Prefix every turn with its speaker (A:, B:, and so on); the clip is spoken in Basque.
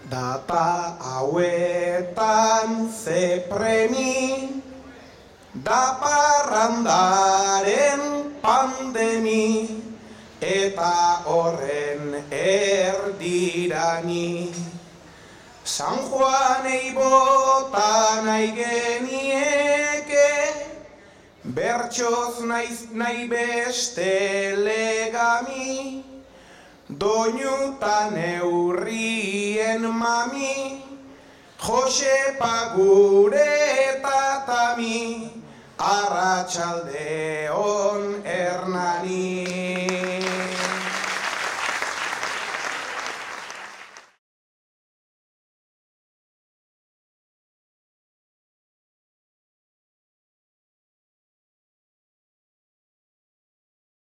A: Data hauetan ze premi, da parrandaren pandemi, eta horren erdirani. San Juanei bota nahi genieke, bertsoz nahi beste legami, doinutan eurrien mami, Josepa gure tatami, arratsalde on Hernani.